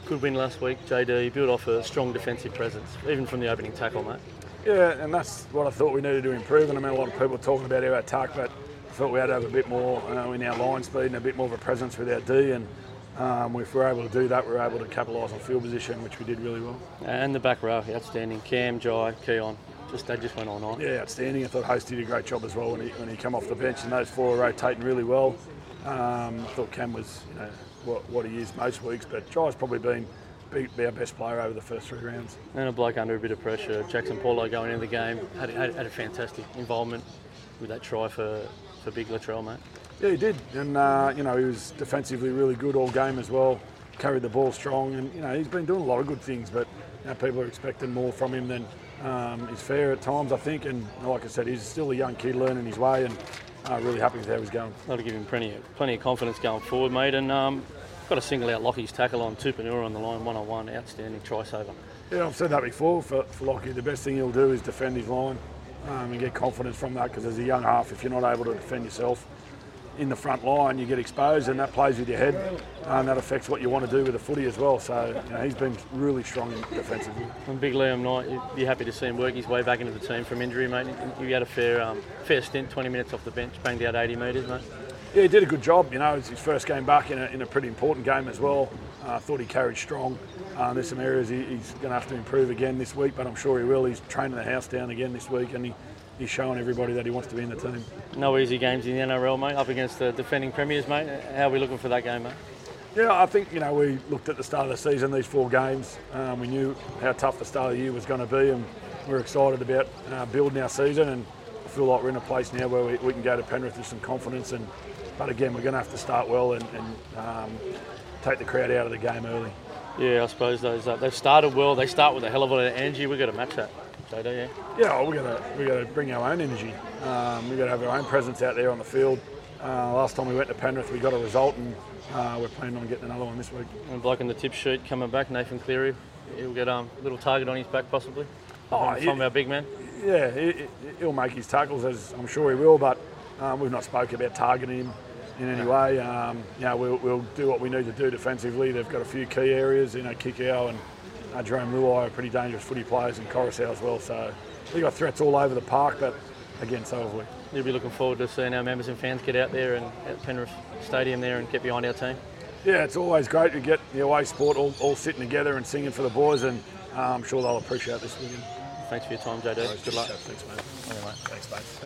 Good win last week, JD. You built off a strong defensive presence, even from the opening tackle, mate. Yeah, and that's what I thought we needed to improve. And I mean, a lot of people are talking about our attack, but I thought we had to have a bit more in our line speed and a bit more of a presence with our D. And if we're able to do that, we're able to capitalise on field position, which we did really well. And the back row, outstanding. Cam, Jai, Keon, they just went all night. Yeah, outstanding. I thought Hosty did a great job as well when he came off the bench, and those four were rotating really well. I thought Cam was what he is most weeks, but Jai's probably been our best player over the first 3 rounds. And a bloke under a bit of pressure. Jackson Paulo going into the game had a fantastic involvement with that try for Big Latrell, mate. Yeah, he did, and he was defensively really good all game as well. Carried the ball strong, and he's been doing a lot of good things, but people are expecting more from him than is fair at times, I think. And like I said, he's still a young kid learning his way, and really happy with how he's going. That'll give him plenty of confidence going forward, mate. And got to single out Lockie's tackle on Tupanura on the line, 1-on-1, outstanding try saver. Yeah, I've said that before. For Lockie, the best thing he'll do is defend his line and get confidence from that, because as a young half, if you're not able to defend yourself in the front line, you get exposed, and that plays with your head, and that affects what you want to do with the footy as well. So he's been really strong defensively. And Big Liam Knight, you'd be happy to see him work his way back into the team from injury, mate. You had a fair stint, 20 minutes off the bench, banged out 80 metres, mate. Yeah, he did a good job. It's his first game back in a pretty important game as well. I thought he carried strong. There's some areas he's going to have to improve again this week, but I'm sure he will. He's training the house down again this week, and he's showing everybody that he wants to be in the team. No easy games in the NRL, mate, up against the defending premiers, mate. How are we looking for that game, mate? Yeah, I think, we looked at the start of the season, these 4 games. We knew how tough the start of the year was going to be, and we're excited about building our season, and I feel like we're in a place now where we can go to Penrith with some confidence. But again, we're going to have to start well and take the crowd out of the game early. Yeah, I suppose they've started well. They start with a hell of a lot of energy. We've got to match that, JD, yeah? Yeah, we got to bring our own energy. We've got to have our own presence out there on the field. Last time we went to Penrith, we got a result, and we're planning on getting another one this week. And a bloke in the tip sheet coming back, Nathan Cleary. He'll get a little target on his back possibly from our big man. Yeah, he'll make his tackles, as I'm sure he will, but we've not spoke about targeting him in any way. We'll do what we need to do defensively. They've got a few key areas, Kikau and Jerome Luai are pretty dangerous footy players, and Coruscant as well. So we've got threats all over the park, but again, so have we. You'll be looking forward to seeing our members and fans get out there and at Penrith Stadium there and get behind our team. Yeah, it's always great to get the away support all sitting together and singing for the boys, and I'm sure they'll appreciate this weekend. Thanks for your time, JD. Good luck. Thanks, mate. Okay, mate. Thanks, mate.